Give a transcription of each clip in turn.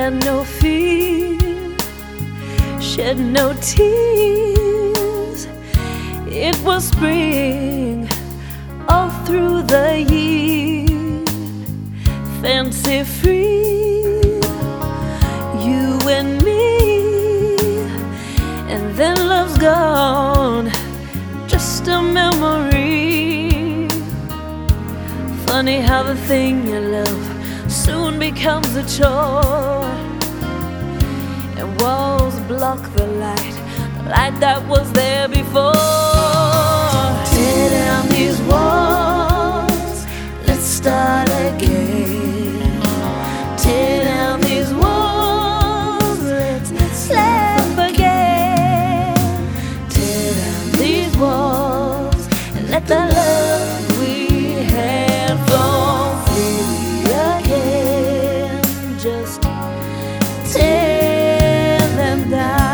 had no fear, shed no tears. It was spring all through the year, fancy free, you and me. And then love's gone, just a memory. Funny how the thing you love soon becomes a chore, and walls block the light that was there before. Tear down these walls, let's start again. Tear down these walls, let's laugh again. Tear down these walls and let the love we had flow freely again. Just tear them down.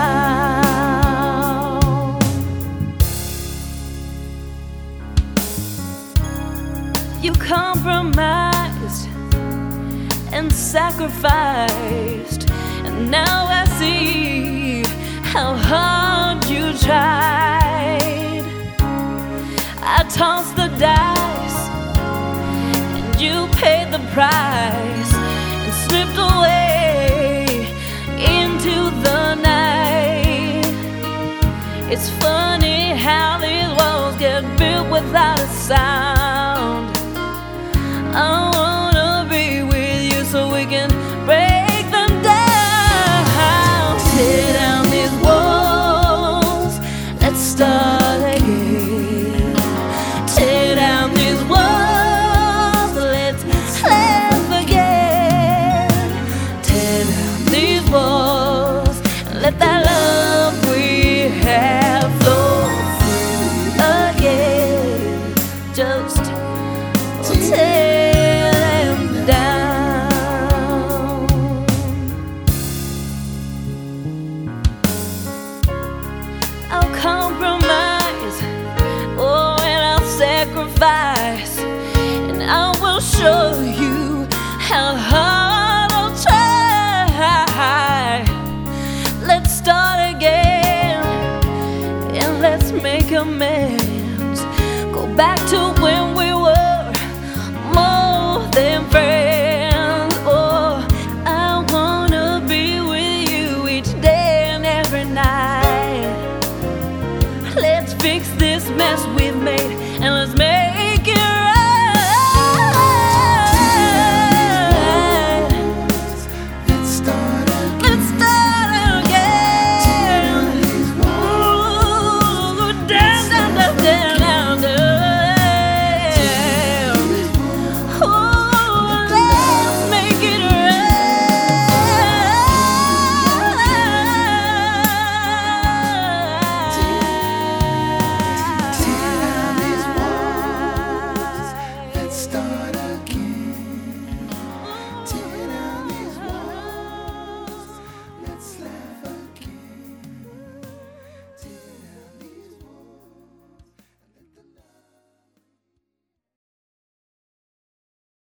You compromised and sacrificed, and now I see how hard you tried. I tossed the dice and you paid the price, and slipped away into the night. It's funny how these walls get built without a sound. I wanna be with you so we can break them down. Tear down these walls, let's start again. Tear down these walls, let's laugh again. Tear down these walls, let that love we have flow through again. Just tear them down. I'll compromise, oh, and I'll sacrifice, and I will show you how hard I'll try. Let's start again, and let's make amends. Go back to when